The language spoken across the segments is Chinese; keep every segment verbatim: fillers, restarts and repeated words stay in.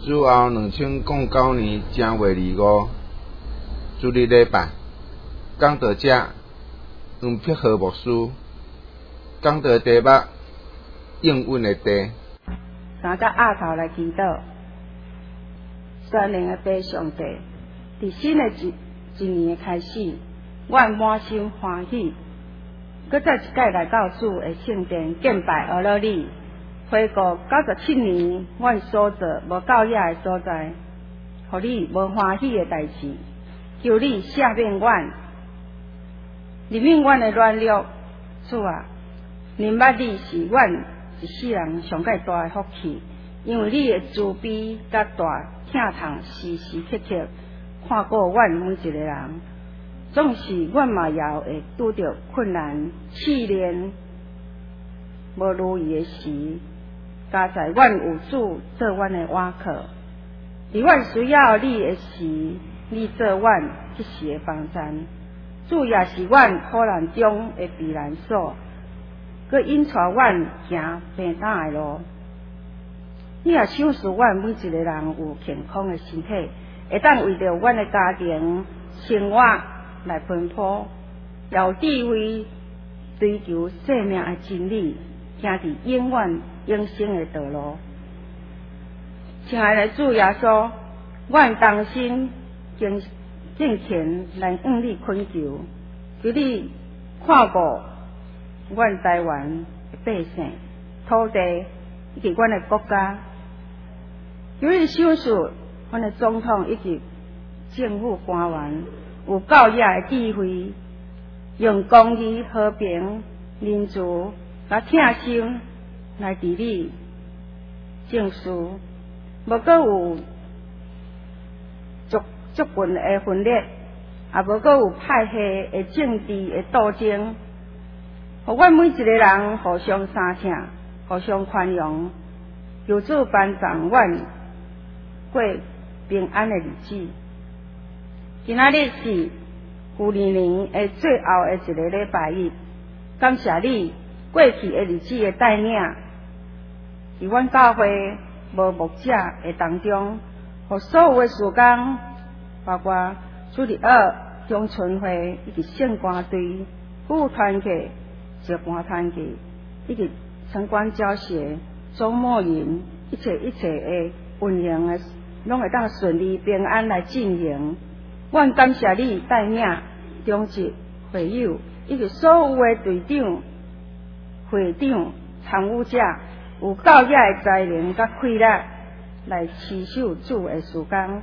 主后两千零九年正月二五，主日礼拜，讲道者黄碧和牧师，讲道题目应允的地。 三甲鸭头来祈祷，全能的父上帝，伫新的一一年的开始，阮满心欢喜，搁再一届来到主的圣殿敬拜阿罗你。回顾九十七年，阮所做无够野的所在，互你无欢喜的代志，求你赦免阮，怜悯阮的软弱。主啊，明捌你是阮一世人上界大的福气，因为你的慈悲甲大疼痛时时刻刻看顾阮每一个人。总是阮嘛也会拄着困难、试炼、无如意的时，加在阮有主做阮的倚靠。伫阮需要你的时，你做阮一时的帮衬。主也是阮苦难中的避难所，佮引带阮行平坦的路。你也想使阮每一个人有健康的身体，会当为着阮的家庭生活来奔波，也有智慧追求生命的真理，行伫永远永生的道路。亲爱的主耶稣，阮当心敬敬虔来向你恳求，求你看顾阮台湾的百姓、土地以及阮的国家，求你赏赐阮的总统以及政府官员有够野的智慧，用公义、和平、民主甲疼心来治理政事，无阁有族族群的分裂，也无阁有派系的政治的斗争，互阮每一个人互相相请，互相宽容，求主帮助阮过平安的日子。今仔日是旧年年的最后的一个礼拜日，感谢你过去的日子的带领，伫阮教会无牧者的当中，互所有的事工，包括主日学、中春会以及圣歌队、副团契、石盘团契以及城管教学、周末营，一切一切的运营的，拢会当顺利平安来进行。阮感谢你带领中职会友以及所有的队长、会长、参与者有够野的才能甲气力来持守主的事工。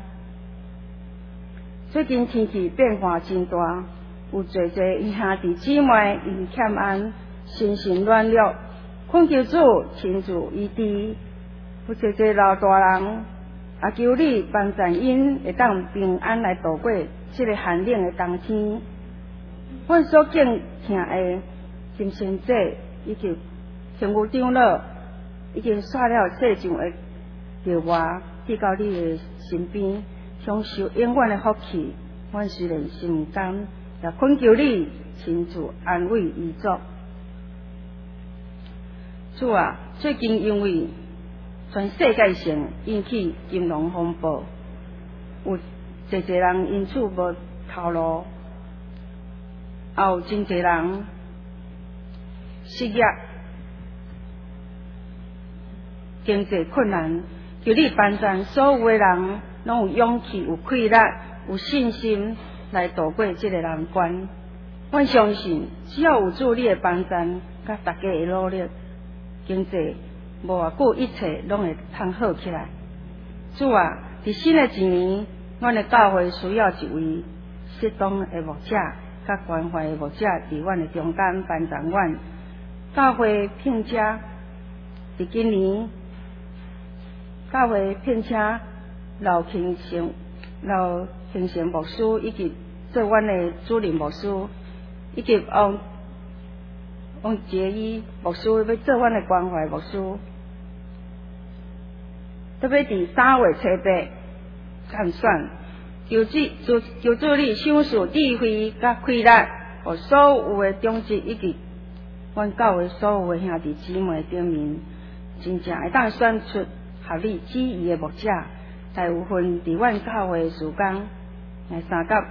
最近天气变化真大，有侪侪兄弟姊妹因欠安、心神软弱，恳求主亲自医治。有侪侪老大人也求你帮助因会当平安来度过这个寒冷的冬天。阮所敬听的金仙姐以及天父长老已经刷了世上的叫我寄到你的身边，享受永远的福气。阮虽然心甘，也恳求你亲自安慰遗族。主啊，最近因为全世界性引起金融风暴，有侪侪人因此无头路，也有真侪人失业、经济困难。求你帮助所有的人，拢有勇气、有气力、有信心来度过这个难关。阮相信，只要有主你的帮助，甲大家的努力，经济无偌久，一切拢会通好起来。主啊，伫新的一年，阮的教会需要一位适当的牧者，甲关怀的牧者伫阮的中间帮助阮。教会聘请伫今年，教会聘请老庆成、老庆成牧师，以及做阮的主任牧师，以及王王杰伊牧师要做阮的关怀牧师。特别伫三月初八参选，求主求求主你赏赐智慧甲气力，互所有的种子以及阮教会所有的兄弟姊妹顶面，真正会当选出合你旨意的牧者， 大有份伫阮教会事工来三甲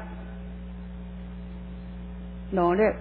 努力，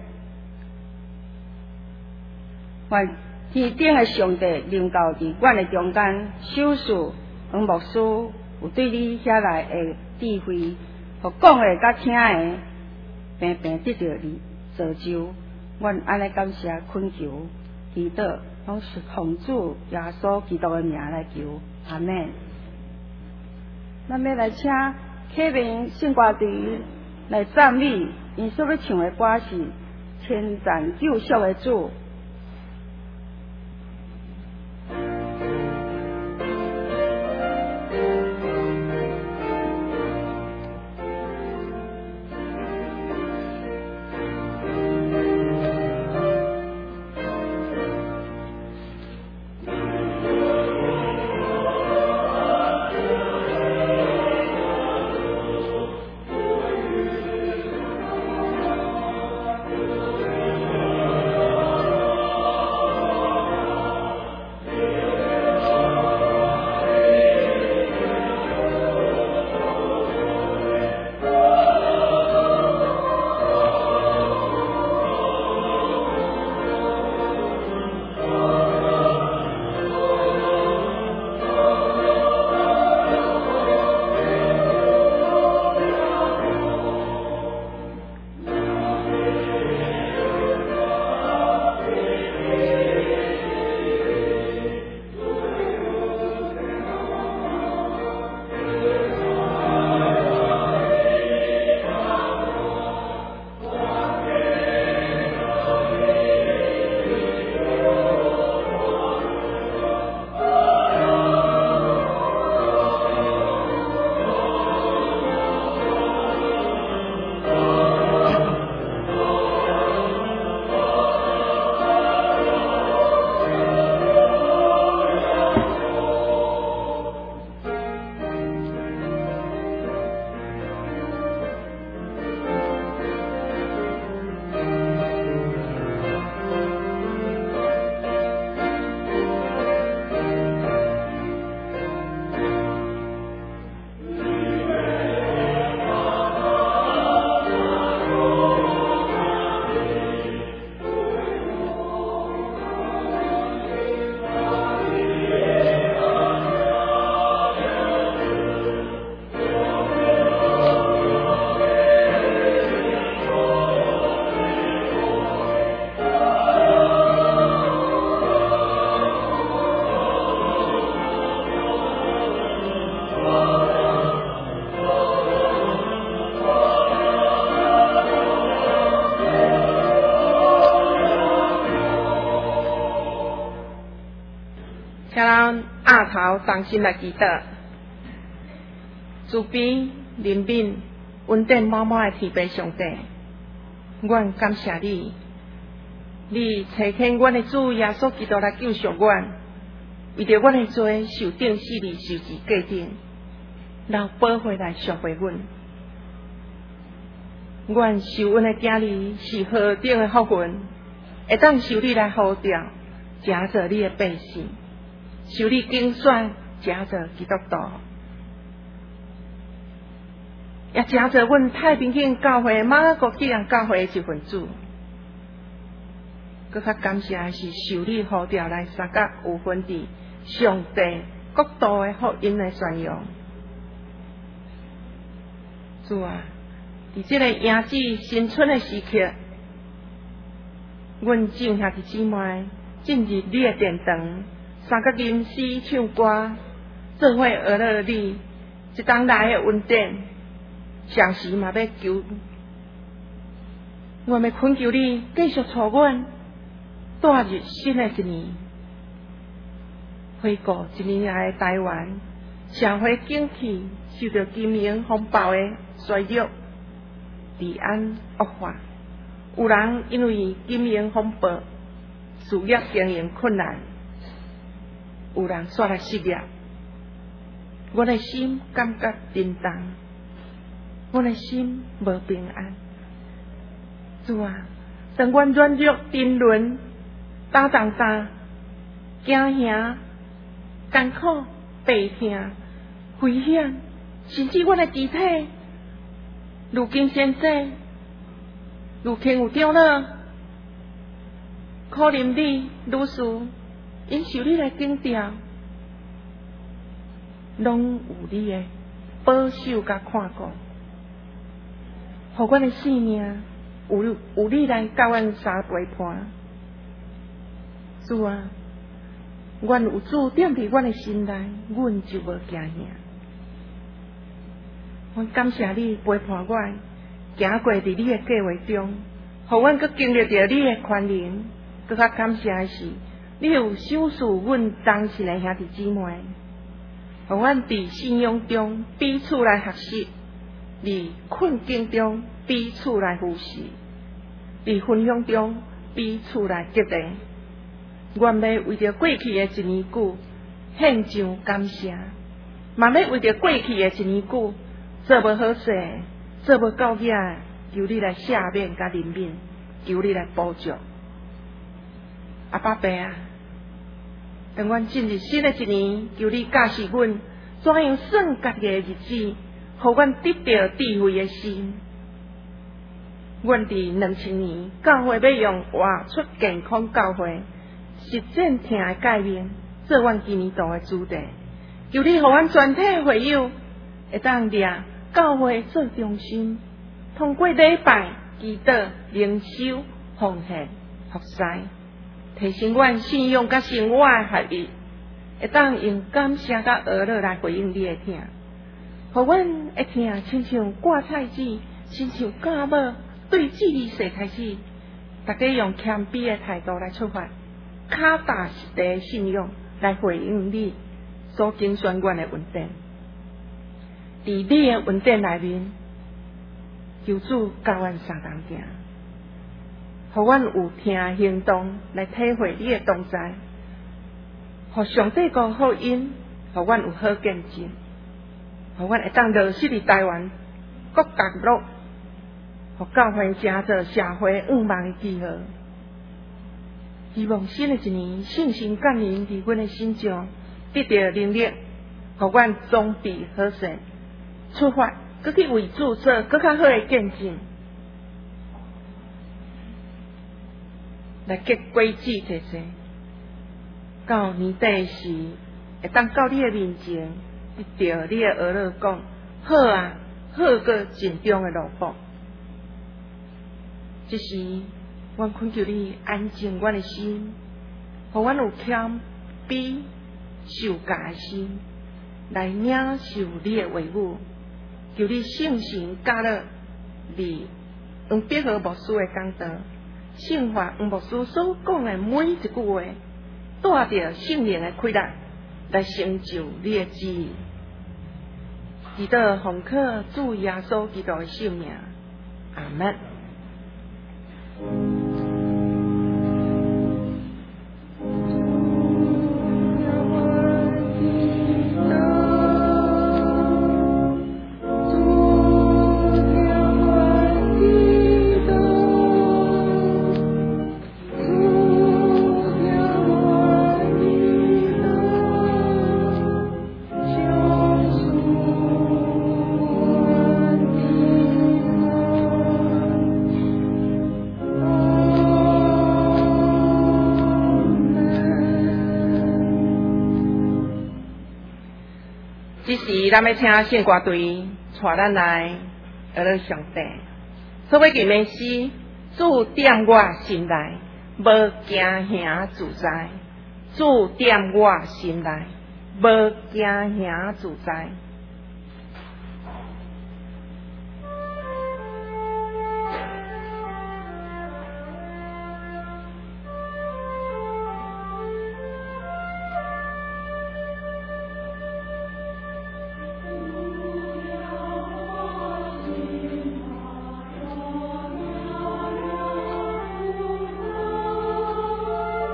愿天顶的上帝临到伫阮的中间，守事黄牧师有对你遐来的智慧，互讲的甲听的，平平得到你造就。阮安尼感谢恳求祈祷，拢是奉主耶稣基督的名来求，阿门。咱要来请启明圣歌队来赞美，因所要唱的歌是《千赞救赎的主》。 头同心来祈祷，慈悲怜悯、稳定满满的天父上帝，阮感谢你，你差遣阮的主耶稣基督来救赎阮，为着阮的罪受定死里受字过定，然后保回来赎回阮。阮受恩的囝儿是何等的福分，会当受你来呼召，假做你的百姓，受你拣选，假做基督徒，也假做阮太平间教会马可国际人教会的一份子。搁较感谢的是受你呼召来三角有份伫上帝国度的福音的宣扬。主啊，伫这个迎接新春的时刻，阮众兄弟姊妹进入你的殿堂，三角吟诗唱歌，做伙学乐你一当来的恩典，上时嘛要求，我们恳求你继续带阮带入新的一年，回顾一年来的台湾社会景气受到金融风暴的衰弱，治安恶化，有人因为金融风暴事业经营困难，有人煞来失业，我的心感觉震动，我的心无平安。主啊，当阮软弱沉沦打重担，惊吓艰苦悲痛， 危险，甚至阮的肢体如今先生，如轻有中了，可能你女士因受你来警调，拢有你的保守甲看顾，互阮的性命有有你来甲阮相陪伴。主啊，阮有主踮伫阮的心内，阮就无惊吓。阮感谢你陪伴阮，行过伫你的计划中，互阮阁经历着你的宽仁。阁较感谢的是，你有赏赐阮当时的兄弟姊妹，互阮伫信仰中彼此来学习，伫困境中彼此来扶持，伫分享中彼此来激励。愿要为着过去的一年久献上感谢，嘛要为着过去的一年久做无好势、做无够野，求你来赦免甲怜悯，求你来补助。阿爸爸啊，当阮进入新的一年，求你教示阮怎样算家己的日子，互阮得到智慧的心。阮伫两千年教会要用活出健康教会，实践听的界面，做阮今年度的主题。求你互阮全体会友会当掠教会做中心，通过礼拜、祈祷、灵修、奉献、服侍，提升阮信仰甲生活的合一，会当用感谢甲娱乐来回应你的听，互阮会听亲像挂菜子，亲像家母对智理世开始，大家用谦卑的态度来出发，脚踏实地的信仰来回应你所经宣愿的恩典。伫你的恩典内面，求主教阮相同行，互阮有听行动来体会你的同在，互上帝个好因，互阮有好见证，互阮会当落实伫台湾各角落，互教会成做社会五万的记号。希望新的一年信心感恩伫阮的心中得到能力，互阮装备好势，出发搁去为主做搁较好的见证，来结果子济济。到年底时，会当到你的面前，得到你的儿女讲：好啊，好过尽忠的萝卜。这时，阮恳求你安静阮的心，互阮有谦卑受教的心，来领受你的话语。求你圣神加入你黄百合牧师的讲道，圣化黄牧师所讲的每一句话，带着圣灵的开来，来成就你的旨意。祈祷奉靠主耶稣基督的圣名，阿门。这时，咱要请献歌队带咱来学了上帝。所要敬的诗，主踮我心内，无惊吓自在；主踮我心内，无惊吓自在。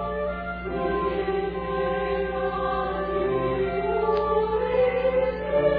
Thank you.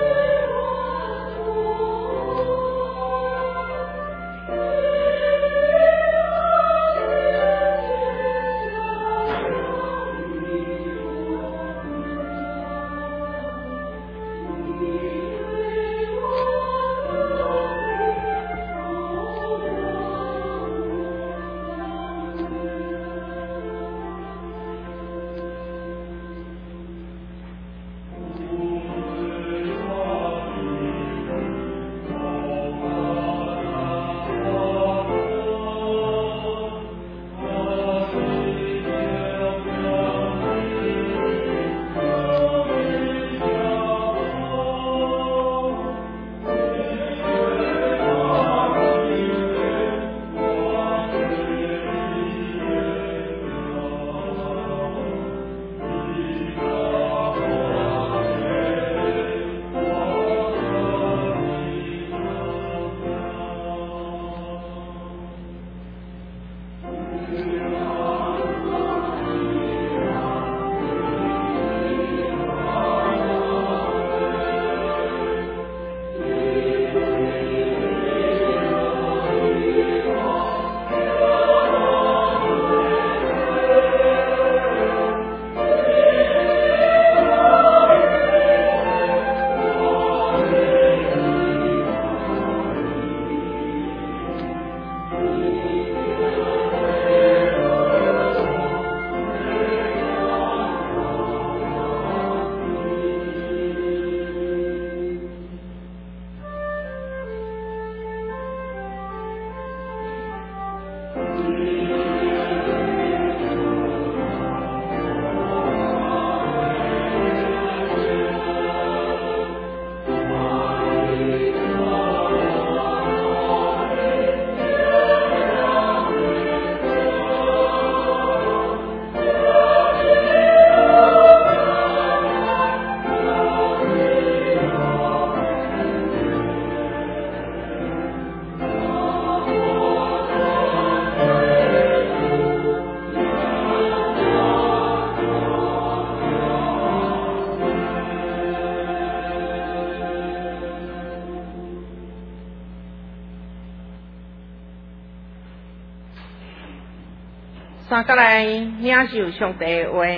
三角来领受上帝的话，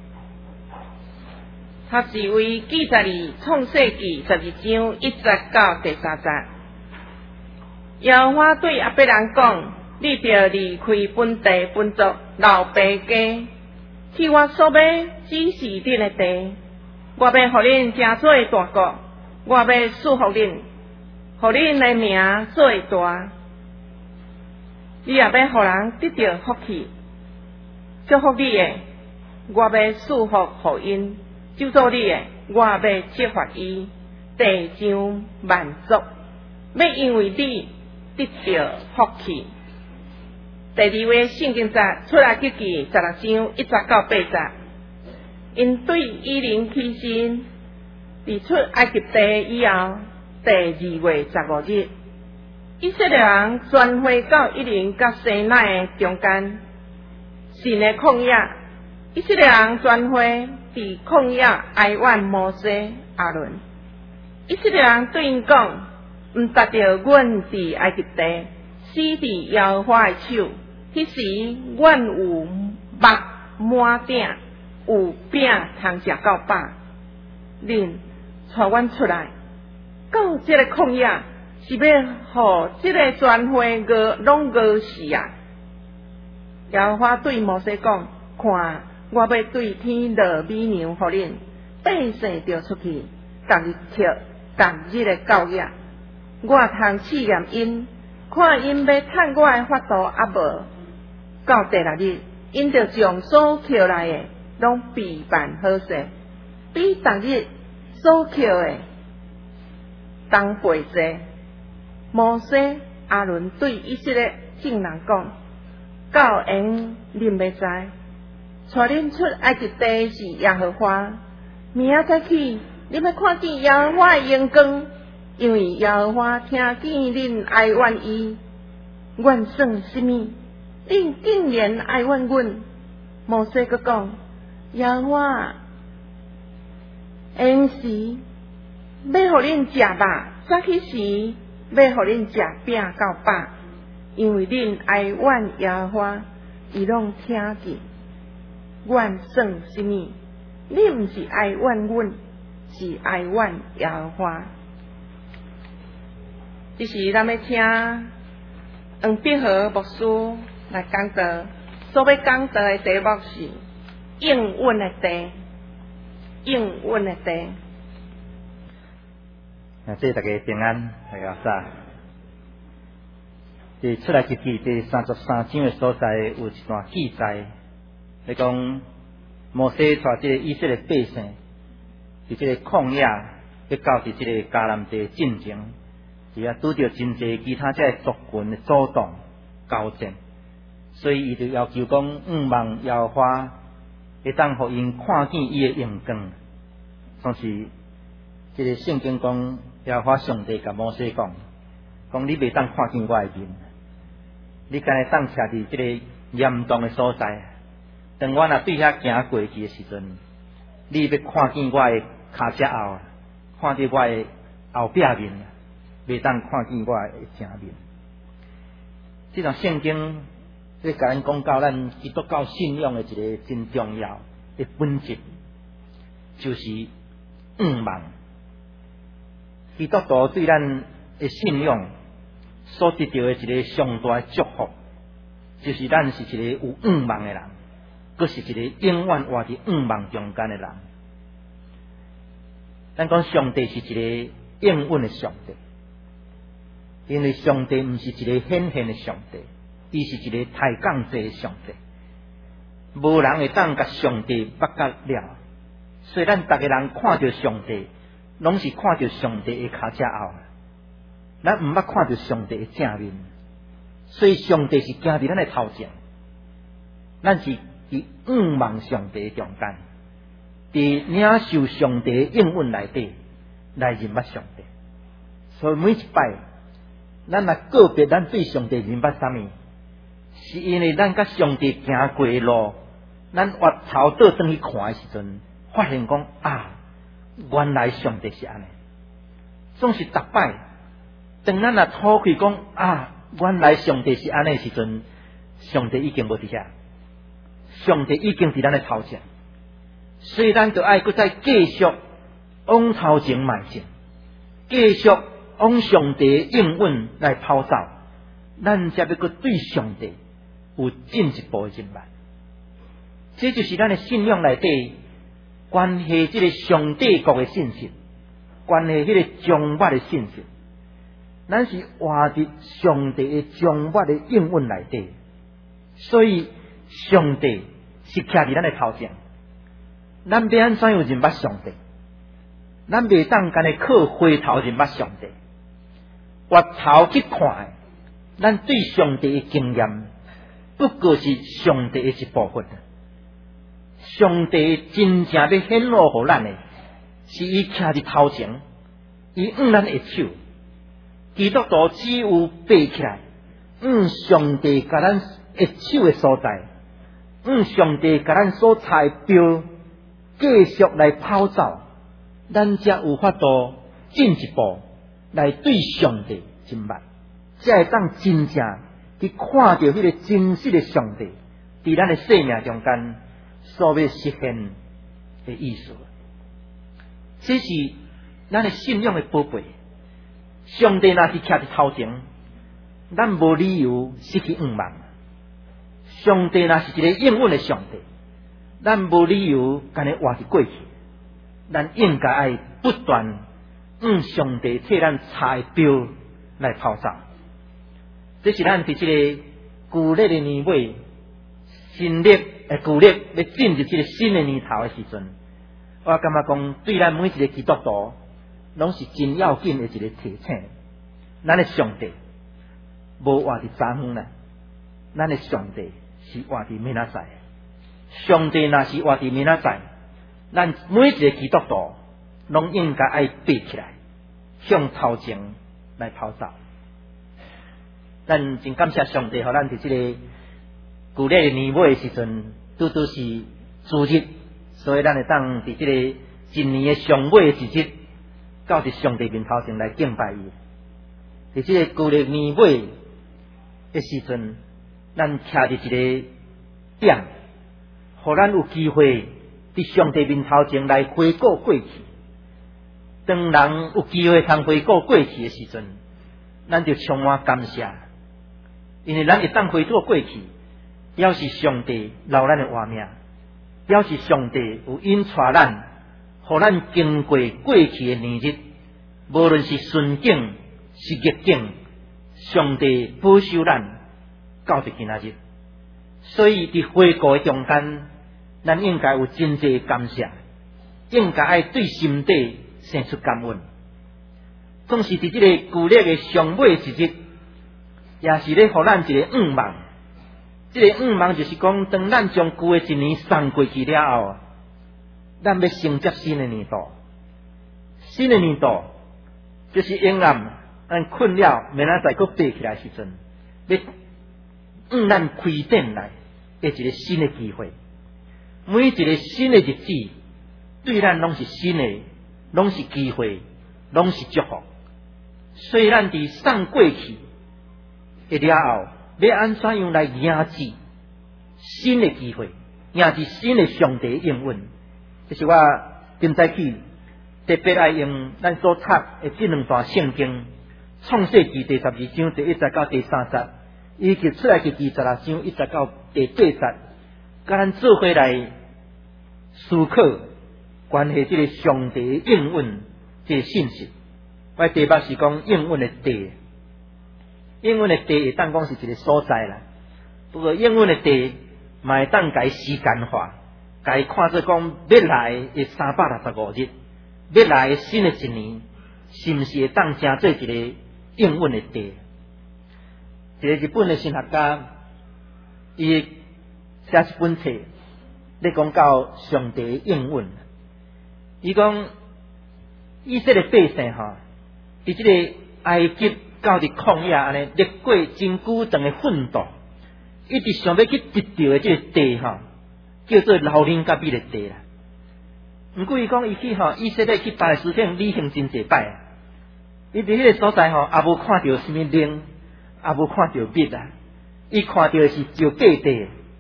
它是为记载伫创世纪十二章一节到第三节。耶和华对亚伯兰讲：你着离开本地本族老爸家，去我所要指示恁的地。我要互恁成做大国，我要祝福恁，互恁的名做大。你也要互人得到福气，祝福你的，我要祝福互因；咒诅你的，我要惩罚伊，地上万族要因为你得到福气。第二位圣经节出来记记十六章一节到八节，因对以琳起身，伫出埃及地以后第二月十五日，以色列人全会到以琳甲西奈的中间，神的旷野。以色列人全会伫旷野哀怨摩西、亚伦。以色列人对因讲：毋达着阮伫埃及地死伫耶和华的手。迄时，阮有肉满鼎，有饼通食到饱。恁带阮出来，到这个旷野，是要互这个全会饿拢饿死啊！耶和华对摩西讲：看，我要对天落美娘互恁，百姓着出去，逐日抾逐日的教业，我通试验因，看因要趁我的法度啊无。到第六日，因着将所抾来的拢备办好势，比逐日所抾的当倍多。摩西、亚伦对以色列众人讲：到因恁要知，带恁出埃及地是耶和华。明仔早起，恁要看见耶和华的荣光，因为耶和华听见恁哀怨伊。阮算什么？恁竟然哀怨阮！摩西阁讲：耶和华因时要互恁食肉，早起时要互恁食饼到饱，因为恁哀怨耶和华，伊拢听见。阮算什么？恁毋是哀怨阮，是哀怨耶和华。这是咱要听黄碧和牧师来讲道，所要讲道的题目是应允的地，应允的地。 啊，祝大家平安，大家早。伫出来记记第三十三章的所在有一段记载，来讲摩西带这个以色列百姓，伫这个旷野，要到伫这个迦南地进前，是啊拄着真济其他这族群的阻挡交战。所以伊就要求讲，毋望耶和华会当互因看见伊的荣光。总是这个圣经讲，耶和华上帝甲摩西讲，讲你袂当看见我的面，你敢会当徛伫这个严重的所在。当我若对遐行过去的时阵，你要看见我的骹车后，看到我的后壁面，袂当看见我的正面。这段圣经。这甲咱讲到咱基督教信仰的一个真重要的本质，就是仰望。基督徒对咱的信仰所得到的一个上大的祝福，就是咱是一个有仰望的人，佫是一个永远活伫仰望中间的人。咱讲上帝是一个应允的上帝，因为上帝毋是一个显现的上帝。伊是一个抬杠者的上帝，无人会当甲上帝捌甲了。所以咱逐个人看到上帝，拢是看到上帝的骹车后，咱毋捌看到上帝的正面。所以上帝是行伫咱的头前，咱是伫仰望上帝的中间，伫领受上帝的应允内底来认捌上帝。所以每一摆，咱若个别咱对上帝认捌啥物？是因为咱甲上帝行过的路，咱越头倒转去看的时阵，发现讲啊，原来上帝是安尼。总是逐摆，当咱若吐开讲啊，原来上帝是安尼的时阵，上帝已经无伫遐， 上帝已经伫咱的头前，所以咱就爱搁再继续往头前迈进，继续往上帝的应允来跑走，咱才要搁对上帝有进一步的进迈。这就是咱的信仰内底关系这个上帝国的信息，关系迄个将末的信息。咱是活伫上帝的将末的应允内底，所以上帝是徛伫咱的头前。咱要安怎样认捌上帝？咱袂当干的靠回头认捌上帝，回头去看，咱对上帝的经验不过是上帝的一部分。上帝真正要显露给咱的，是伊徛伫头前，伊按咱的手。基督徒只有爬起来，按上帝甲咱一手的所在，按上帝甲咱所踩标，继续来跑走，咱才有法度进一步来对上帝敬拜，才会当真正去看到迄个真实的上帝伫咱的生命中间所要实现的意思。这是咱的信仰的宝贝。上帝若是徛伫头前，咱无理由失去仰望。上帝若是一个应允的上帝，咱无理由干咧活伫过去。咱应该爱不断按上帝替咱踩标来跑走。这是咱伫这个旧历的年尾，新历诶旧历要进入这个新的年头的时阵，我感觉讲对咱每一个基督徒，拢是真要紧的一个提醒。咱的上帝无活伫昨昏啦，咱的上帝是活伫明仔载。上帝若是活伫明仔载，咱每一个基督徒拢应该爱爬起来，向头前来跑走。咱真感谢上帝，互咱伫这个旧历年尾的时阵，拄拄是主日，所以咱会当伫这个一年的上尾的日子，到伫上帝面头前来敬拜伊。伫这个旧历年尾的时阵，咱徛伫一个点，互咱有机会伫上帝面头前来回顾过去。当人有机会通回顾过去的时阵，咱就充满感谢，因为咱会当回顾过去，表示上帝留咱的活命，表示上帝有引带咱，互咱经过过去的年日，无论是顺境是逆境，上帝保守咱到伫今仔日。所以伫回顾的中间，咱应该有真侪感谢，应该爱对心底生出感恩。总是伫这个旧历的上尾一日，也是咧互咱一个仰望。这个仰望就是讲，当咱将旧的一年送过去了后，咱要承接新的年度。新的年度就是永暗，咱困了，明仔载佫爬起来时阵，要向咱开展来的一个新的机会。每一个新的日子，对咱拢是新的，拢是机会，拢是祝福。所以咱伫送过去的了后，要安怎样来迎接新的机会，迎接新的上帝应允？这是我今早起特别爱用咱所读的这两段圣经，创世纪第十二章第一节到第三节，以及出来记第十六章一节到第八节，甲咱做伙来思考关系这个上帝应允这个信息。我第八是讲应允的地，应允的地会当讲是一个所在啦。不过应允的地，嘛会当改时间化，改看做讲要来的三百六十五日，要来的新的一年，是毋是会当成做一个应允的地？一个日本的神学家，伊写一本册，咧讲到上帝的应允。伊讲以色列百姓吼，伫即个埃及到伫旷野安尼，历过真久长的奋斗，一直想要去得到的即个地吼，叫做老人甲比的地啦。毋过伊讲伊去吼，以色列去巴勒斯坦旅行真侪摆，伊伫迄个所在吼，也无看到什么灵，也无看到蜜啊，伊看到的是石粿地，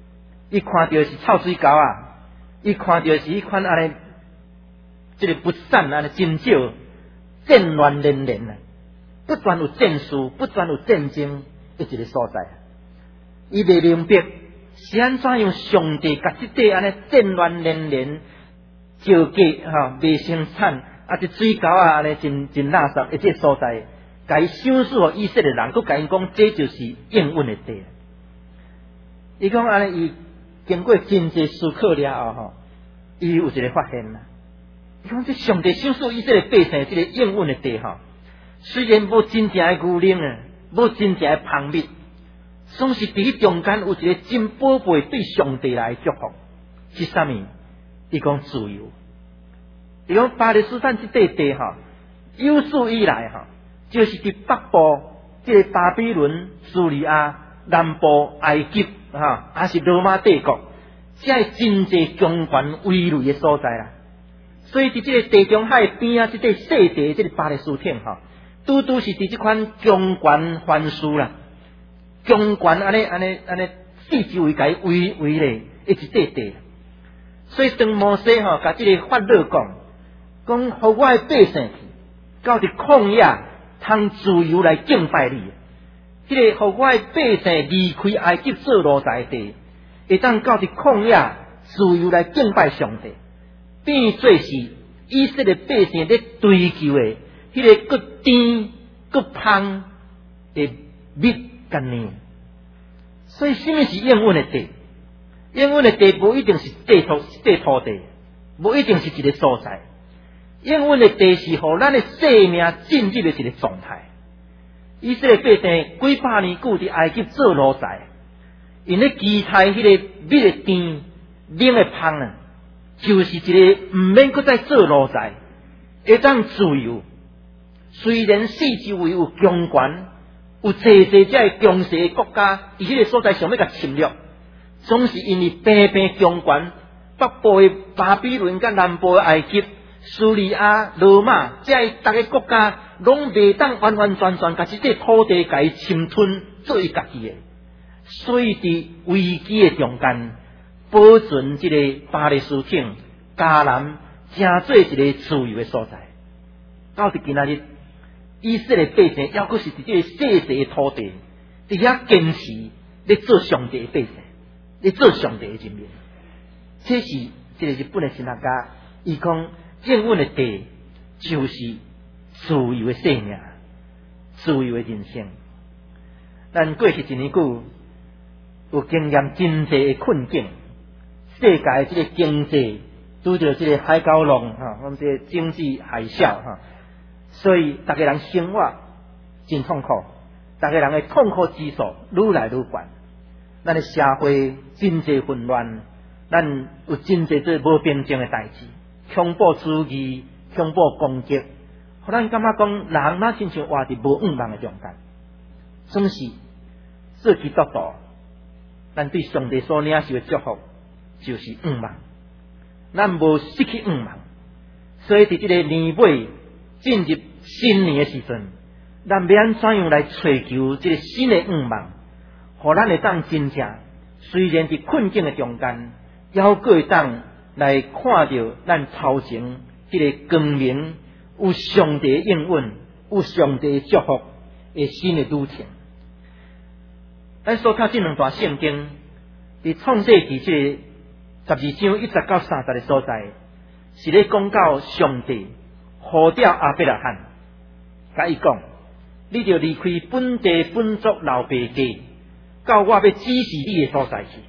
伊看到是臭水沟啊，伊看到是迄款安尼，即、这个不善安尼真少，战乱连连啊，不断有战事，不断有战争的一个所在。伊未明白是安怎样上帝甲即块安尼战乱连连、焦急哈未生产啊，即水沟啊安尼真真垃圾的即个所在，甲伊想述互以色列人，佮甲因讲，这就是应允的地。伊讲安尼，伊经过真济思考了后，吼，伊有一个发现啦。伊讲，这上帝想述以色列百姓即个应允的地吼，虽然无真正的牛奶啊，无真正的蜂蜜，总是伫中间有一个真宝贝对上帝来祝福，是啥物？伊讲自由。伊讲巴勒斯坦即块地吼，有史以来吼，就是伫北部即个巴比伦、叙利亚、南部埃及哈，还是罗马帝国，才是真济强权威雷的所在啦。所以伫即个地中海边啊，即个细地，即个巴勒斯坦吼，拄拄是伫即款强权藩士啦，强权安尼安尼安尼四周围甲伊围围咧一一块地。所以当摩西吼甲即个法老讲，讲互我的百姓去，到伫旷野通自由来敬拜你。即、这个互我的百姓离开埃及做奴才地，会当到伫旷野自由来敬拜上帝，变做是以色列百姓咧追求的迄个佫甜佫香的蜜甲奶。所以，什么是应允的地？应允的地无一定是地土地土地，无一定是一个所在。应允的地是互咱的生命进入的一个状态。以色列百姓几百年久伫埃及做奴才，因咧期待迄个蜜的甜、奶的香啊，就是一个毋免搁再做奴才，会当自由。虽然四周围有强权，有济济遮个强势的国家伫迄个所在想要甲侵略，总是因为偏偏强权，北部的巴比伦甲南部的埃及、叙利亚、罗马，遮个逐个国家。拢未当完完全全甲即块土地甲伊侵吞做伊家己的，所以伫危机的中间，保存即个巴勒斯坦、迦南，成做一个自由的所在。到伫今仔日，以色列百姓，抑阁是伫即个细细的土地，伫遐坚持咧做上帝的百姓，咧做上帝的人民。这是即个日本的神学家，伊讲应允的地就是。自由的生命，自由的人生。咱过去一年久，有经验真济的困境，世界这个经济拄着这个海高浪哈，我们这个经济海啸哈，所以大家人生活真痛苦，大家人的痛苦指数愈来愈悬，咱的社会真济混乱，咱有真济做无平静的代志，恐怖主义、恐怖攻击。互咱感觉讲，人哪亲像活伫无盼望的中间，总是做基督徒，咱对上帝所领受的祝福就是盼望，咱无失去盼望，所以伫这个年尾进入新年的时阵，咱要安怎样来追求这个新的盼望，互咱会当真正虽然伫困境的中间，也会当来看到咱头前这个光明。有上帝的应允，有上帝的祝福的新的旅程。咱所读这两段圣经，伫创世纪这个十二章一十到三十的所在，是咧讲到上帝呼召亚伯拉罕，甲伊讲：你着离开本地本族老爸家，到我要指示你的所在去。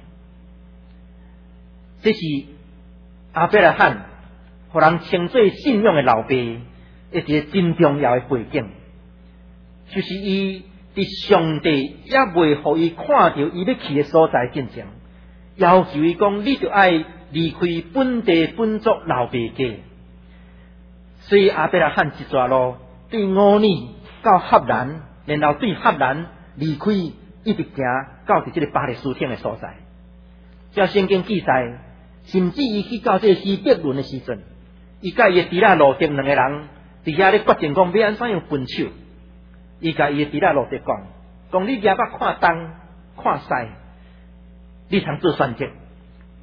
这是亚伯拉罕，互人称作信仰的老爸。一个真重要的背景，就是伊伫上帝也未互伊看到伊要去的所在进前，要求伊讲，你就爱离开本地本族老爸家。所以亚伯拉罕一抓路对五年到赫兰，然后对赫兰离开，一直行到伫这个巴勒斯坦的所在。照圣经记载，甚至伊去到这个希伯伦的时阵，伊甲伊的弟仔路德两个人。伫遐咧决定讲要安怎样分手，伊甲伊的弟仔路德讲，讲你举目看东看西，你通做选择，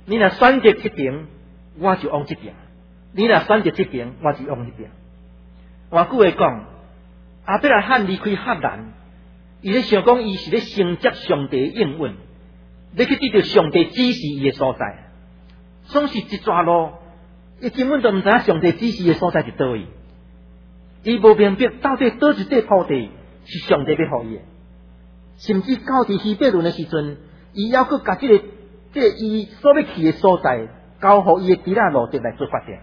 你若选择这边，我就往这边；你若选择这边，我就往这边。换句话讲，阿伯拉罕离开赫兰，伊咧想讲，伊是咧承接上帝应允，咧去得到上帝指示伊诶所在。总是一抓路，伊根本就唔知影上帝指示诶所在伫倒位。伊无明白到底倒一块土地是上帝要互伊诶，甚至到伫希伯伦诶时阵，伊还佫甲即个即个伊所要去诶所在交互伊诶其他路德来做发展。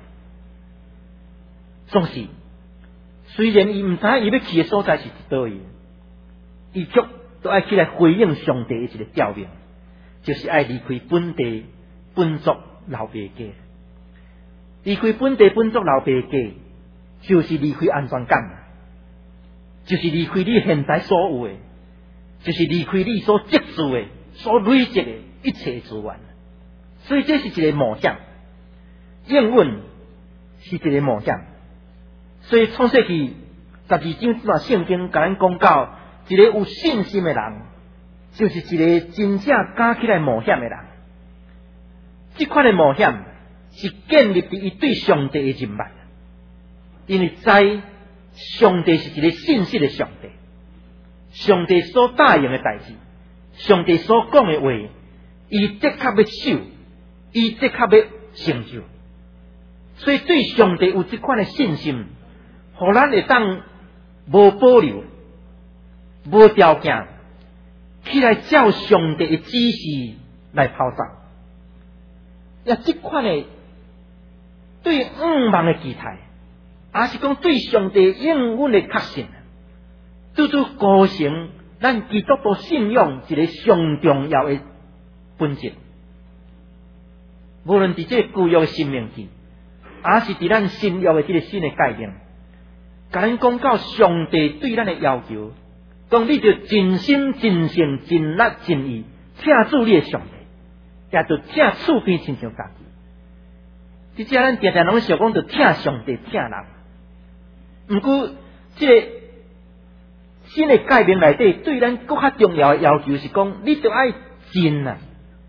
总是虽然伊毋知影伊要去诶所在是伫倒位，伊却都爱起来回应上帝诶一个调命，就是爱离开本地本族老爸家。离开本地本族老爸家，就是离开安全感，就是离开你现在所有的，就是离开你所积蓄的、所累积的一切资源。所以这是一个冒险，应允是一个冒险。所以创世纪十二章这段圣经甲咱讲到，一个有信心的人，就是一个真正敢起来冒险的人。这款的冒险是建立伫伊对上帝的认捌，因为知上帝是一个信实的上帝，上帝所答应的代志，上帝所讲的话，伊的确要守，伊的确要成就。所以对上帝有这款的信心，互咱会当无保留、无条件起来照上帝的指示来跑走。也这款的对五望的期待，也是讲对上帝应允的确信，拄拄构成咱基督徒信仰一个上重要的本质。无论伫这个旧约的生命记，也是伫咱新约的这个新的概念，甲咱讲到上帝对咱的要求，讲你着真心、真性、真力、真意，请助你的上帝。也着听厝边亲像家己，即只咱常常拢想讲着听上帝听人。毋过，即个新的概念内底，对咱更较重要的要求是讲，你着爱真啊，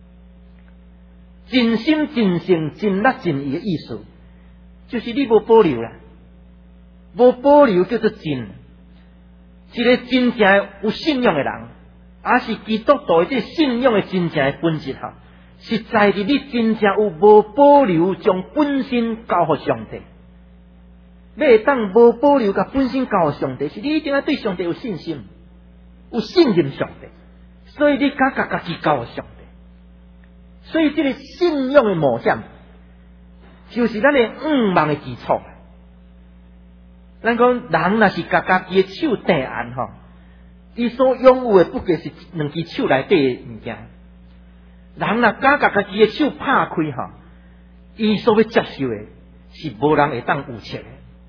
真心、真性、真力、真意的意思，就是你无保留啦，无保留叫做真。一个真正有信仰的人，也是基督徒的这信仰的真正的本质哈。是在于你真正有无保留将本身交予上帝，要会当无保留甲本身交予上帝，是你一定要对上帝有信心，有信任上帝，所以你敢甲家己交予上帝。所以这个信仰的冒险，就是咱的五望的基础。咱讲人若是甲家己的手定安吼，伊所拥有的不过是两只手内底的物件。人若敢甲家己的手拍开吼，伊所要接受的是无人会当有切的。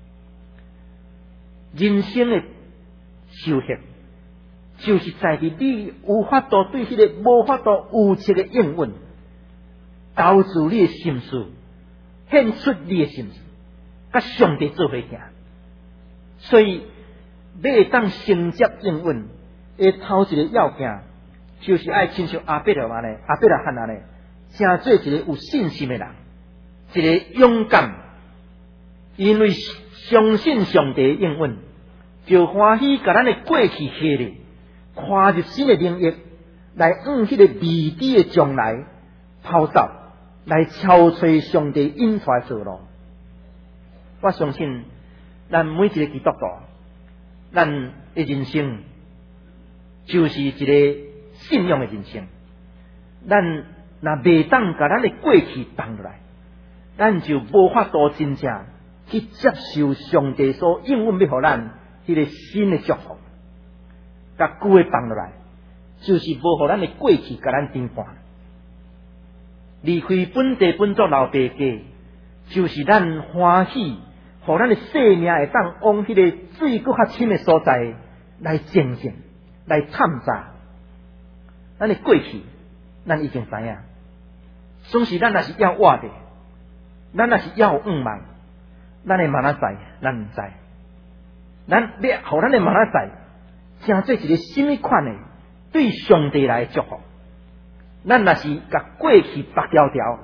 人生的收获，就是在于你有法度对迄个无法度有切的应允，投资你的心思，献出你的心思，甲上帝做伙行。所以要会当承接应允的头一个要件，就是爱亲像阿伯罗安尼，阿伯罗汉安尼，成做一个有信心的人，一个勇敢，因为相信上帝的应允，就欢喜甲咱的过去系列跨入新的领域，来往迄个未知的将来跑走，来超吹上帝引出来道路。我相信，咱每一个基督徒，咱的人生就是一个信仰的人生，咱若未当甲咱的过去放落来，咱就无法度真正去接受上帝所应允要互咱迄个新的祝福。甲旧的放落来，就是无互咱的过去甲咱颠覆。离开本地本族老爸家，就是咱欢喜，互咱的生命会当往迄个水搁较深的所在来前进，来探查。咱的过去，咱已经知影。总是咱若是要活的，咱若是要五望，咱的嘛哪知，咱毋知。咱要互咱的嘛哪知，成做一个什么款的对上帝来的祝福。咱若是甲过去白条条，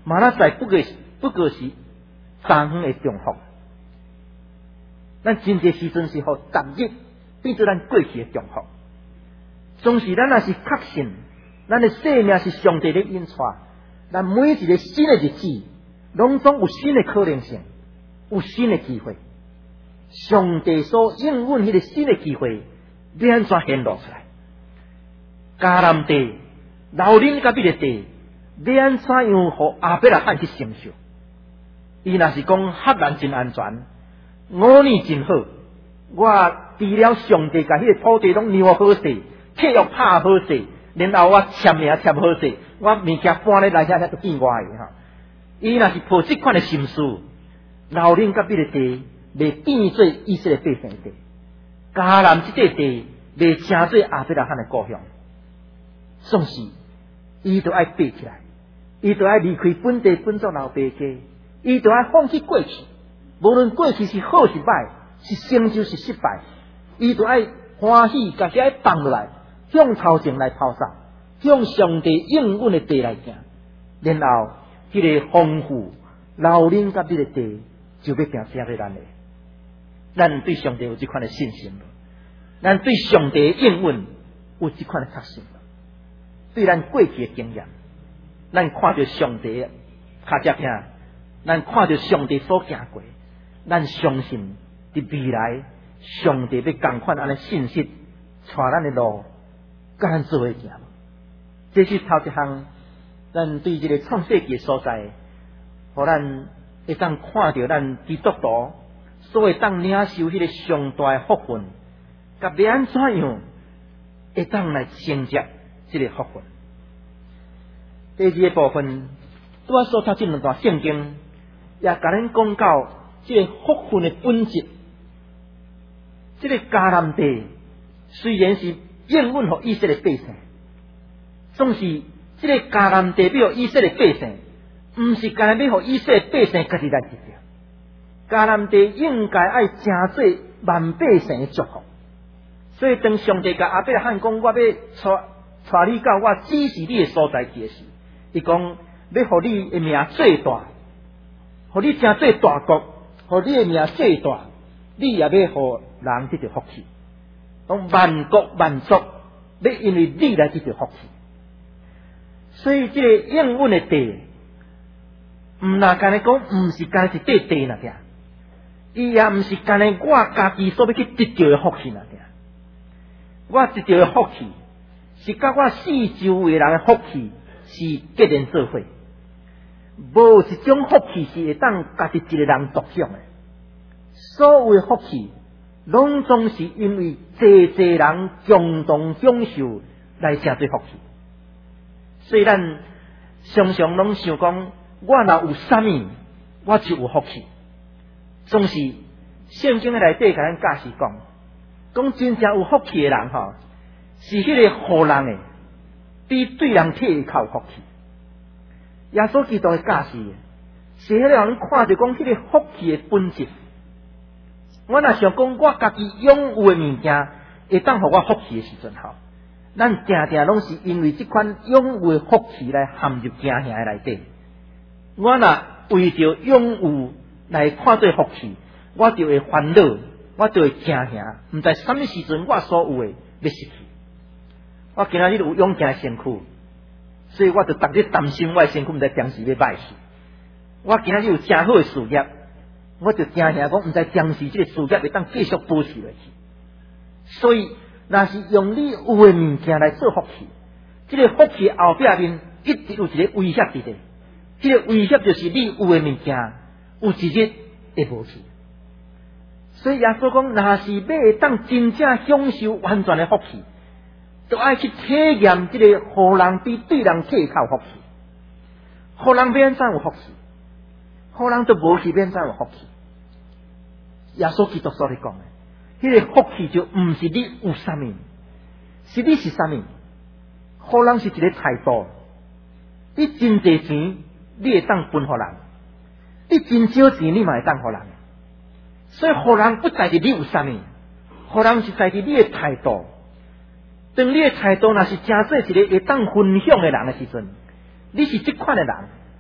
马拉在不过不过是三分的重复。咱真侪时阵是互逐日变做咱过去的重复。总是咱若是确信，咱的生命是上帝咧引带，咱每一个新的日子，拢总有新的可能性，有新的机会。上帝所应允迄个新的机会，要安怎显露出来？迦南地、老林甲彼个地，要安怎样互亚伯拉罕去承受？伊若是讲赫然真安全，五年真好，我除了上帝甲迄个土地拢让好势，契约拍好势，然后我签名签好势，我物件搬咧来遐遐都变我的哈。伊若是抱即款的心思，老林甲彼个地。未变做以色列百姓的地，迦南这块地未成做亚伯拉罕的故乡。总是，伊就爱爬起来，伊就爱离开本地本族老爸家，伊就爱放弃过去，无论过去是好是歹，是成就是失败，伊就爱欢喜，家己爱放落来，向头前来抛洒，向上帝应允的地来行，然后迄个丰富老林甲这个地就要定写给咱的。咱对上帝有这款的信心了，咱对上帝的应允有这款的确信了。对咱过去的经验，咱看到上帝的脚脚片，咱看到上帝所行过，咱相信伫未来上帝要同款安尼信息带咱的路，甲咱做伙行。这是头一项，咱对这个创世纪所在，互咱会当看到咱基督徒。所谓当领受迄个上大的福分，甲要安怎样会当来承接这个福分？第二个部分，拄仔所读这两段圣经，也甲咱讲到这个福分的本质。这个迦南地虽然是应允互以色列百姓，总是这个迦南地要互以色列百姓，毋是干要互以色列百姓家己来得着。迦南地应该爱成做万百姓的祝福，所以当上帝甲亚伯拉罕讲，我要带带你到我指示你的所在去时，伊讲要互你的名最大，互你成做大国，互你的名最大，你也要互人得到福气。讲万国万族要因为你来得到福气，所以这个应允的地，毋那干咧讲，毋是干是块地那点。伊也毋是干咧我家己所要去得到的福气那点，我得到的福气是甲我四周围人的福气是结连做伙，无一种福气是会当家己一个人独享的。所有的福气，拢总是因为济济人共同享受来成做福气。所以咱常常拢想讲，我若有啥物，我就有福气。总是圣经的内底甲咱教示讲，讲真正有福气的人吼，是迄个互人的，比对人体较有福气。耶稣基督的教示，是迄个人看着讲迄个福气的本质。我若想讲，我家己拥有的物件，会当互我福气的时阵吼，咱定定拢是因为这款拥有的福气来含入惊吓的内底。我若为着拥有来看做福气，我就会烦恼，我就会惊吓，毋知什么时阵我所有的要失去。我今仔日有勇健身躯，所以我就逐日担心我的身躯毋知暂时要歹去。我今仔日有真好的事业，我就惊吓讲毋知暂时这个事业会当继续保持落去。所以，若是用你有的物件来做福气，这个福气后壁面一直有一个威胁伫咧。这个威胁就是你有的物件。有一日会无去，所以耶稣讲，若是要当真正享受完全的福气，就爱去体验这个互人比对人体较有福气。互人要安怎有福气？互人都无去要安怎有福气？耶稣基督所咧讲的，迄、那个福气就毋是你有啥物，是你是啥物？互人是一个态度，你真侪钱，你会当分互人。你真少钱，你嘛会当互人，所以互人不在乎你有啥物，互人是在乎你的态度。当你的态度若是真做一个会当分享的人的时阵，你是这款的人，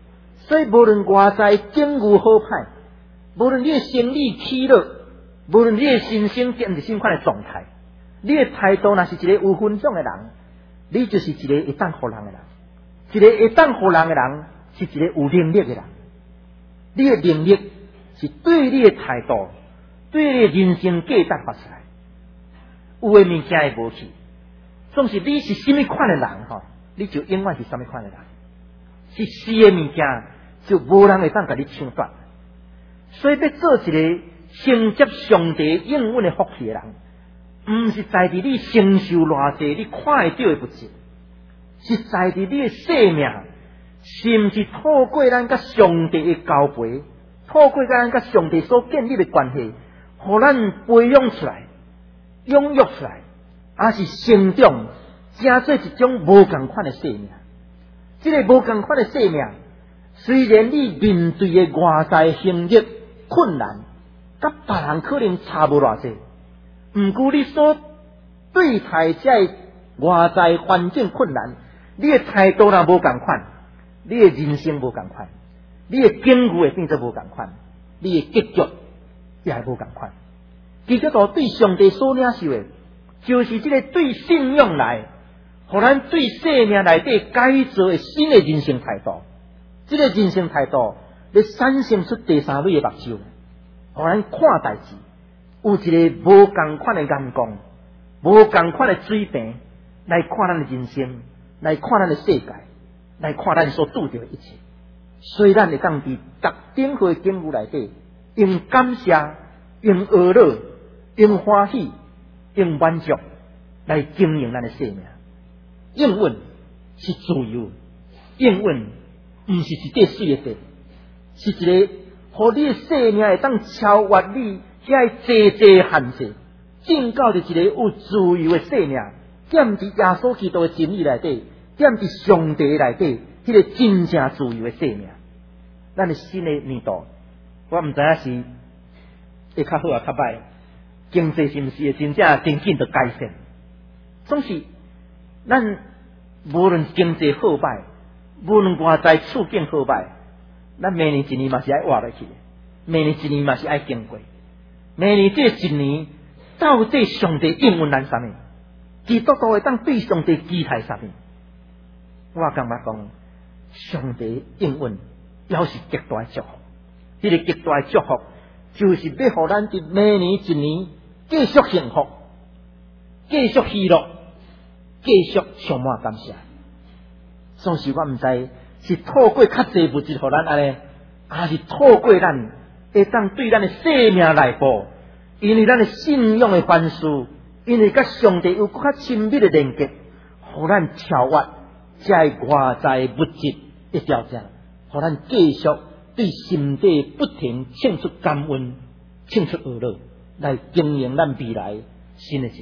所以无论外在境遇好歹，无论你的生理起落，无论你的心性建立什款的状态，你的态度若是一个有分享的人，你就是一个会当互人的人。一个会当互人的人，是一个有能力的人。你的能力是对你的态度，对你的人生价值发出来。有的物件会无去，总是你是什么款的人吼，你就永远是什么款的人。是是的物件，就无人会当甲你抢夺。所以要做一个承接上帝应允的福气的人，毋是在于你承受偌济，你看会到的物质，是在于你的生命，是毋是透过咱甲上帝的交陪，透过咱甲上帝所建立的关系，互咱培养出来、养育出来，也是成长，成做一种无共款的生命。这个无共款的生命，虽然你面对的外在行业困难，甲别人可能差无偌济，毋过你所对待这外在环境困难，你的态度若无共款，你的人生无共款，你的境遇会变作无共款，你的结局也会无共款。基督徒对上帝所领受的，就是这个对信仰来，互咱对生命内底改造的新的人生态度。这个人生态度，要产生出第三类的目睭，互咱看代志有一个无共款的眼光，无共款的水平来看咱的人生，来看咱的世界，来看咱所拄着的一切。所以咱会当伫特定的境遇内底，用感谢、用懊恼、用欢喜、用满足来经营咱的生命。应允是自由，应允毋是一块水的地，是一个互你的生命会当超越你遐济济限制，进到一个有自由的生命，踮伫耶稣基督的真理内底，踮伫上帝内底，迄个真正自由的生命。咱的新的年度，我毋知影是会较好啊较歹，经济是毋是会真正真紧的改善？总是咱无论经济好歹，无论外在处境好歹，咱明年一年嘛是爱活落去，明年一年嘛是爱经过。明年这一年，到底上帝应允咱啥物？基督徒会当对上帝期待啥物？我感觉讲，上帝应允也是极大的祝福。这个极大的祝福，就是要互咱伫明年一年继续幸福，继续喜乐，继续充满感谢。总是我毋知是透过较济物质互咱安尼，还是透过咱会当对咱的生命来步，因为咱的信仰的凡事，因为甲上帝有更较亲密的连结，互咱超越这外在物质的条件，互咱继续对心底不停庆出感恩，庆出懊恼，来经营咱未来新的一年。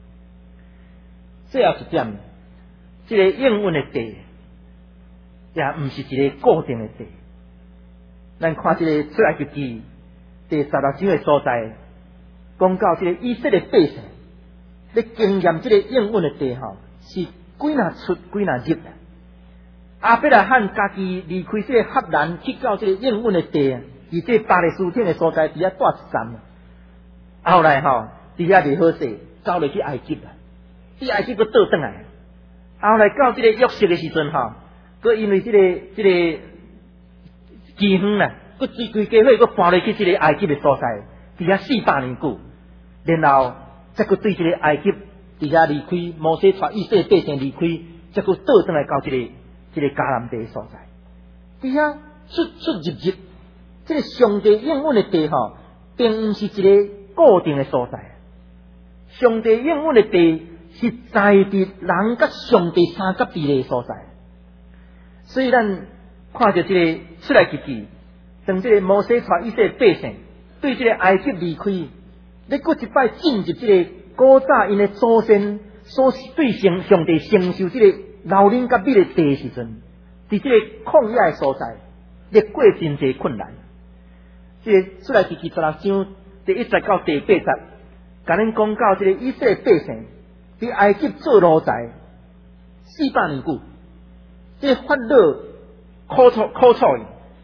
最后一点，这个应允的地，也毋是一个固定的地。咱看这个出埃及记第十六章的所在，讲到这个以色列百姓，咧经验这个应允的地吼，是几若出几若入。亚伯拉罕家己离开这个赫兰，去到这个应允的地，而这巴勒斯坦的所在，伫遐住一站。后来吼，伫遐袂好势，走落去埃及啦，伫埃及佫倒转来。后来到这个约瑟的时阵吼，佫因为这个这个饥荒啦，佫追规家伙佫搬落去这个埃及的所在，伫遐四百年久，然后再佫对这个埃及伫遐离开，摩西带以色列百姓离开，再佫倒转来到这个。这个迦南地所在，伫遐出出入入，这个上帝应允的地吼，并毋是一个固定的所在。上帝应允的地是在伫人甲上帝三角地的所在。所以咱看着这个出来记记，当这个摩西带以色列百姓对这个埃及离开，你搁一摆进入这个古早因的祖先所对上上帝承受这个。老人甲美的地时阵，伫这个旷野的所在，咧过真济困难。这个出来记记十六章第一节到第八节，甲恁讲到这个以色列百姓伫埃及做奴才四百年久，这个法老苦楚苦楚，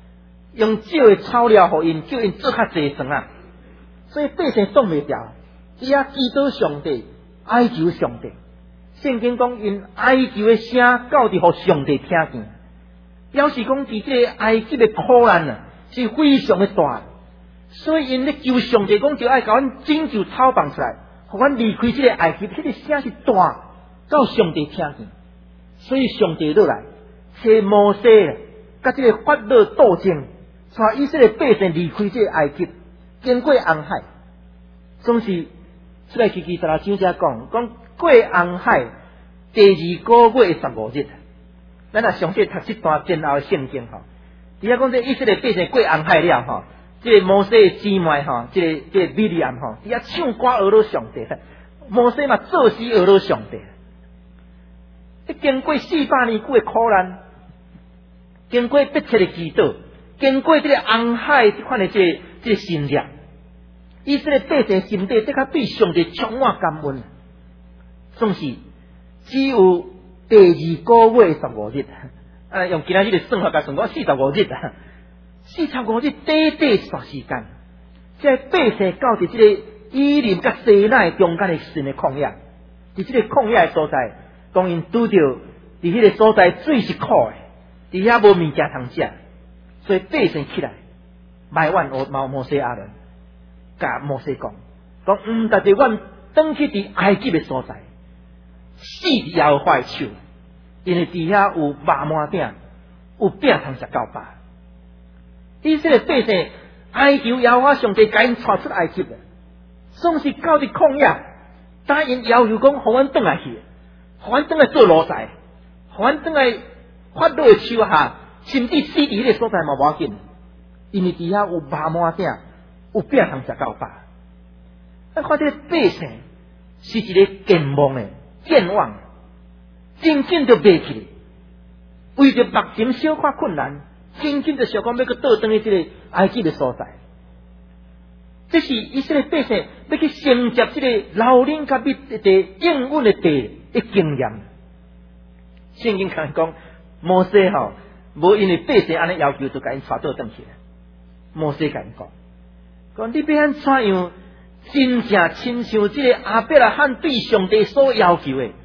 用少的草料互因，叫因做较济床啊。所以百姓挡袂牢，伊啊祈祷上帝，哀求上帝。圣经讲因哀求的声到底互上帝听见，表示讲伫即个埃及的苦难啊是非常的大，所以因咧求上帝讲就爱甲阮拯救草放出来，互阮离开即个埃及，迄、那个声是大到上帝听见，所以上帝落来找摩西甲即个法老斗争，带以色列百姓离开即个埃及，经过红海，总是出来记记十六章才讲讲。过红海第二个月十五日，咱若详细读这段前后的圣经吼，伫遐讲这以色列百姓过红海了吼，这个摩西的姊妹吼，这个这个米利暗吼，伫遐唱歌讹倒上帝，摩西嘛做事讹倒上帝。这经过四百年久的苦难，经过迫切的祈祷，经过这个红海这款的这个、这个信念，以色列百姓心底的确对上帝充满感恩。总是只有第二个月十五日，啊，用今仔日的算法甲算，我四十五日啊，四十五日短短一段时间，即个百姓到伫即个以琳甲西奈中间的神的旷野，伫即个旷野的所在，当因拄着伫迄个所在水是苦的，伫遐无物件通食，所以百姓起来埋怨我毛摩西亚人，甲摩西讲，讲毋但是阮转去伫埃及的所在。死伫耶和华的手，因为伫遐有肉满鼎，有饼通食到饱。以色列百姓哀求耶和华上帝，甲因带出埃及的，总是到伫旷野，答应要求讲，互阮转来去，互阮转来做奴才，互阮转来法老的手下，甚至死伫迄个所在嘛无要紧，因为伫遐有肉满鼎，有饼通食到饱。咱看这个百姓是一个健忘的。健忘，真正就袂去，为着目前小可困难，真正就想讲要去倒转去这个埃及的所在。这是以色列百姓要去承接这个老人甲密地应允的地的经验。圣经讲讲，摩西吼，无因为百姓安尼要求，就甲因带倒转去了。摩西甲因讲，讲你要安怎样？真正亲像这个亚伯拉罕对上帝所要求的，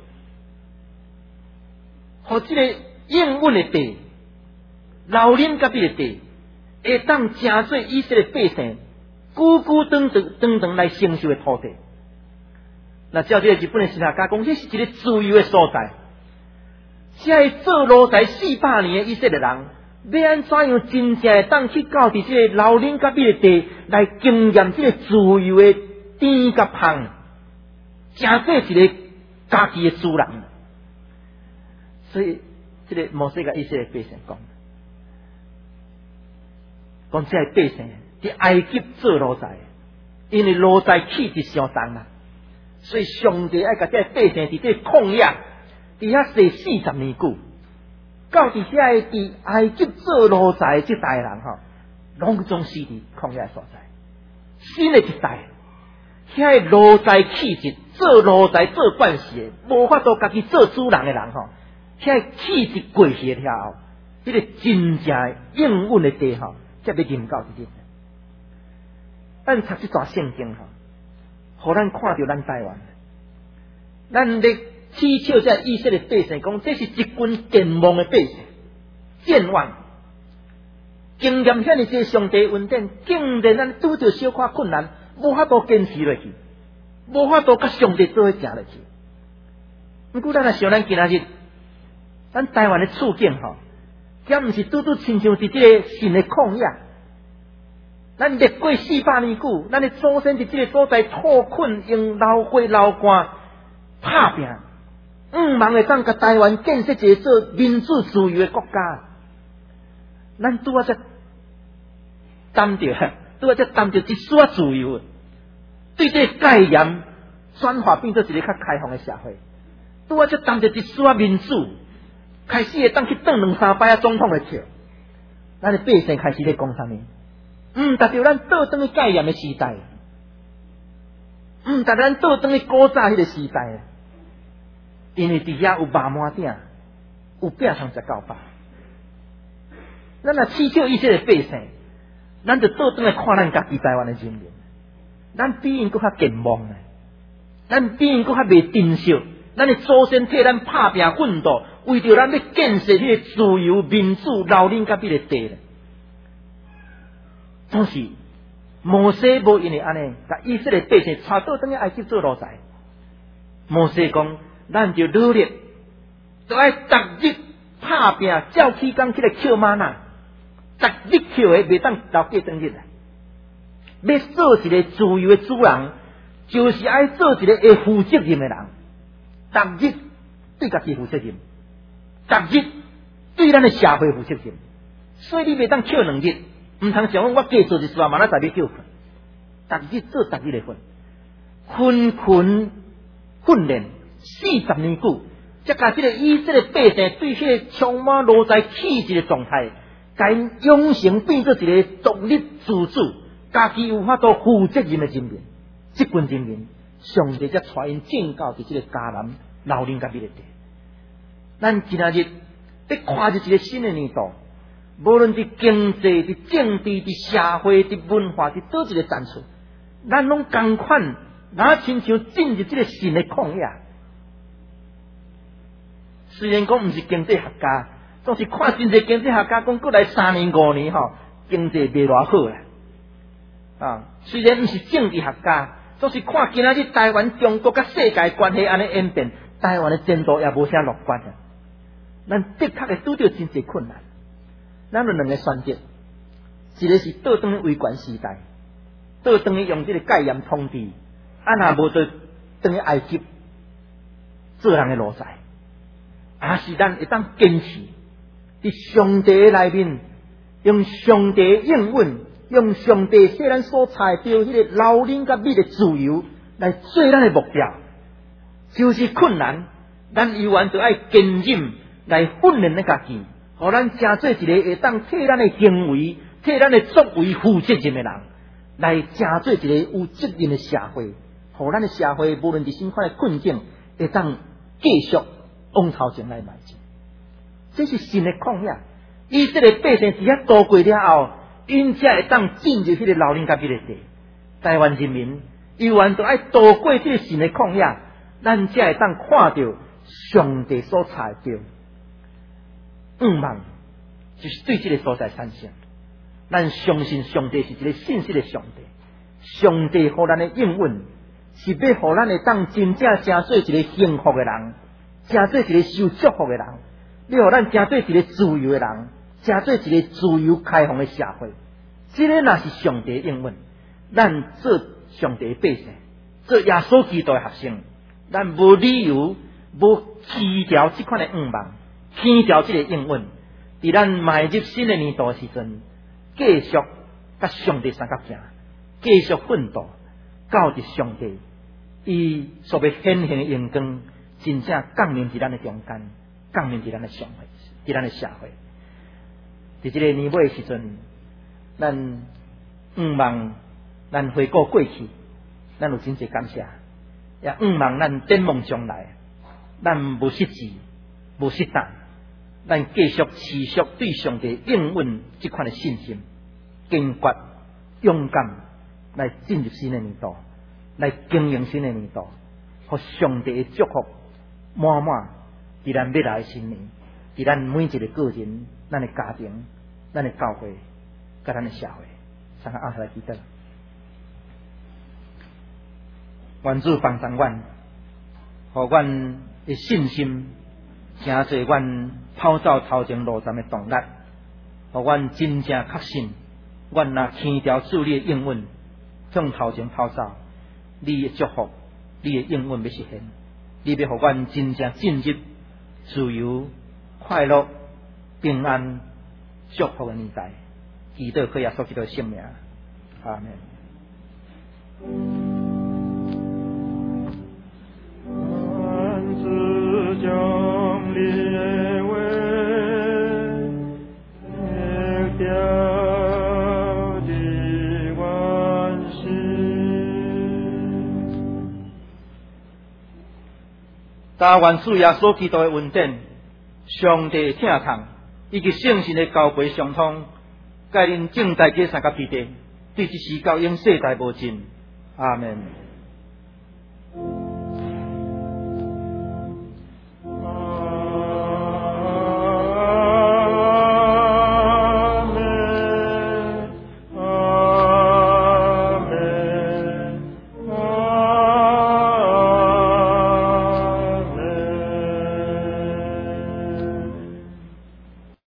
和这个应允的地、老人甲这个地，会当真做以色列百姓久久长长长长来承受的土地。那照这个日本的神学家讲，这是一个自由的所在。这个做奴才四百年的以色列人，要安怎样真正会当去到伫这个老人甲这个地来经验这个自由的。甜甲香，真做一个家己的主人。所以，这个摩西甲以色列百姓讲，讲这个百姓伫埃及做奴才，因为奴才气质相重啦，所以上帝爱甲这个百姓伫这旷野，伫遐踅四十年久，到伫遐伫埃及做奴才这代人吼，拢总是伫旷野所在，新的一代。遐个奴才气质，做奴才做惯势的，无法度家己做主人的人吼，遐个气质过去了后，迄、那个真正应允的地吼，才要临到即日。咱读这段圣经吼，互咱看到咱台湾，咱咧取笑这以色列百姓，讲这是一群健忘的百姓，健忘，经验遐尼济上帝恩典，竟然咱拄着小可困难。无法度坚持落去，无法度甲上帝做伙行落去。毋过咱若想咱今仔日，咱台湾的处境吼，敢毋是拄拄亲像伫即个新的旷野。咱历过四百年久，咱的祖先伫即个所在脱困，用流血流汗拍拼，毋茫会当甲台湾建设一个做民主自由的国家。咱拄啊才担着。拄啊，才谈着一丝自由，对这个概念转化变做一个较开放的社会。拄啊，才谈着一丝民主，开始会当去当两三摆啊总统来笑。咱的百姓开始咧讲啥物？嗯，达着咱倒转去概念的时代，嗯，达咱倒转去古早迄个时代，因为伫遐有肉满鼎，有饼通食到饱。咱若取笑以色列百姓。 咱就倒转来看咱家己台湾的人民，咱比因佫较健忘呢，咱比因佫较袂珍惜，咱的祖先替咱拍拼奋斗，为着咱要建设迄个自由民主、老人甲迄个地呢。当时摩西无因为安尼，甲以色列百姓带倒转去埃及做奴才。摩西讲，咱就努力，就爱逐日拍拼，照起工起来捡玛纳，逐日捡的，袂当留过转日啊！要做一个自由的主人，就是爱做一个会负责任的人。逐日对家己负责任，逐日对咱的社会负责任。所以你袂当捡两日。唔通想讲我加做一次啊，明仔载要叫困，逐日做逐日的份，困困训练四十年久，才甲这个以色列百姓对迄个充满奴才气质的状态，甲因养成变做一个独立自主、家己有法度负责任的人民。这群人民，上帝才带因建到伫这个迦南老人甲迄个地。咱今仔日要跨入一个新的年度。无论伫经济、伫政治、伫社会、伫文化，伫倒一个战处，咱拢同款，哪亲像进入这个新的旷野。虽然讲毋是经济学家，总是看真侪经济学家讲，过来三年五年吼，经济袂偌好啦。啊，虽然毋是政治学家，总是看今仔日台湾、中国甲世界关系安尼演变，台湾的前途也无啥乐观啊。咱的确会拄到真侪困难。咱有两个选择，一个是倒转去威权时代，倒转去用这个戒严统治，啊若无就转去埃及做人的奴才，啊是咱会当坚持伫上帝的内面，用上帝的应允，用上帝替咱所采到迄个老人甲美的自由来做咱的目标，就是困难，咱依然就爱坚忍来训练咱家己。互咱成做一个会当替咱的行为、替咱的作为负责任的人，来成做一个有责任的社会。互咱的社会无论伫什么款的困境，会当继续往头前来迈进。这是新的旷野。以色列百姓伫遐度过了后，因才会当进入迄个老人家迄个地。台湾人民依然都爱度过这个新的旷野，咱才会当看到上帝所采到。愿望就是对这个所在产生，咱相信上帝是一个信实的上帝，上帝互咱的应允是要互咱会当真正成做一个幸福的人，成做一个受祝福的人，要互咱成做一个自由的人，成做一个自由开放的社会。这个若是上帝的应允，咱做上帝的百姓，做耶稣基督的学生，咱无理由无弃掉这款的愿望。听调这个应允，伫咱迈入新的年度的时阵，继续甲上帝相合行，继续奋斗，靠着上帝，伊所要显现的阳光，真正降临伫咱的中间，降临伫咱的社会，伫咱的社会。伫这个年尾的时阵，咱愿望咱回顾过去，咱有真侪感谢，也愿望咱展望将来，咱无失志，无失胆。咱继续持续对上帝应允这款的信心，坚决、勇敢来进入新的年度，来经营新的年度，互上帝的祝福满满伫咱未来的新年，伫咱每一个个人、咱的家庭、咱的教会、甲咱的社会，三个阿来记得。愿主帮助阮，互阮的信心。诚侪阮跑走头前路站的动力，互阮真正确信，阮若听调主你的应允，向头前跑走，你的祝福，你的应允要实现，你要互阮真正进入自由、快乐、平安、祝福的年代。祈祷可以所基督的性命，阿门。但愿主耶稣基督的恩典、上帝的疼痛以及圣神的交陪相通， 介恁正在皆三甲地地，对即时到永世代无尽。阿门。